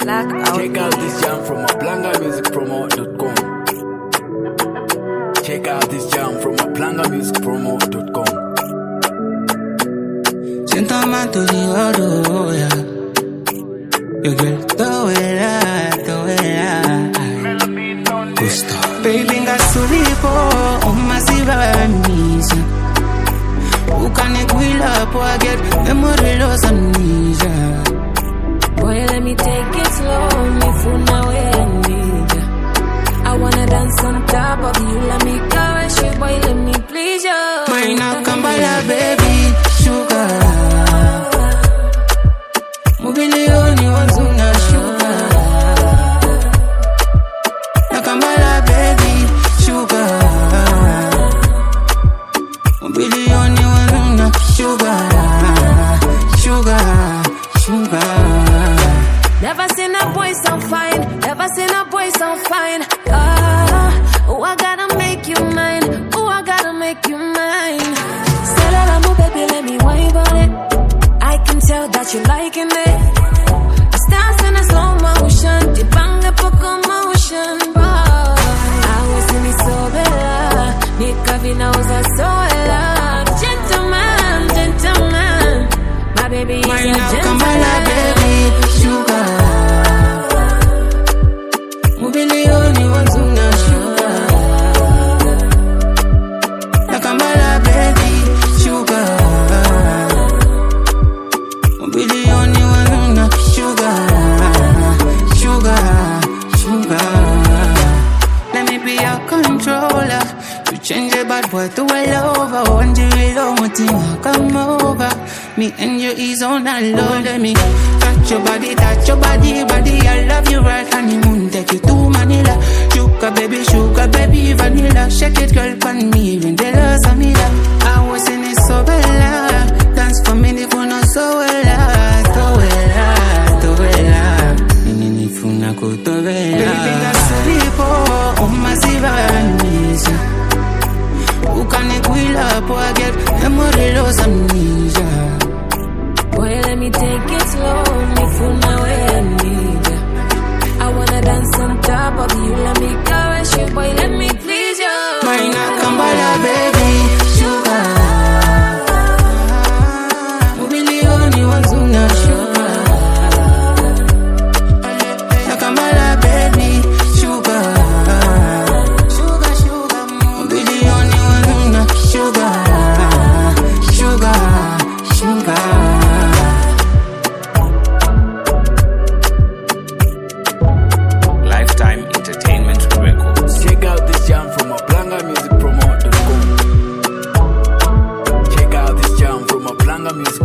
Blackout. Check out this jam from aplangamusicpromo.com. Check out this jam from aplangamusicpromo.com. Siéntame tu digo, yeah. Your girl, todo era. Gusto. Baby, ngasulipo, umasiba misa. Ukanikuila po get memory loss amnesia. Boy, let me take it slow, me fool now I need ya. I wanna dance on top of you, let me caress you, boy, let me please you. Maina kambala, baby, sugar. Mobilioni wanzuna sugar. Nakambala, baby, sugar. Mobilioni wanzuna sugar. Never seen a boy so fine, never seen a boy so fine. Oh, I gotta make you mine. Oh, I gotta make you mine. Say that I'm a baby, let me wine on it. I can tell that you're liking it. The stars in a slow motion, you bang the book on motion. I was in it so bella, Nika Vinoza so ella. Gentleman, my baby is a gentleman. Baby, sugar. Mobilioni wanzuna sugar. Nakambala, baby, sugar. Mobilioni wanzuna sugar. Let me be your controller. You change your bad boy to a lover. One day we don't think I come over. Me and you is on a low. Let me touch your body, body. I love you right, honeymoon, take you to Manila. Sugar baby, vanilla. Shake it, girl, pan me, even the love Samila. I was in it so bella. Dance for me, if you know so well. Nini funa kuto bella. Baby, ngasulipo, umasiba misa. Ukanikuila po get memory loss amnesia. Boy, let me take it slow, me fool now I need ya. I wanna dance on top of you, let me caress you, boy, let me please you. Maina kambala, baby, sugar. Mobilioni wanzuna sugar. Nakambala, baby, sugar. Mobilioni wanzuna sugar. Lifetime Entertainment Records. Check out this jam from aplangamusicpromo.com. Check out this jam from aplangamusic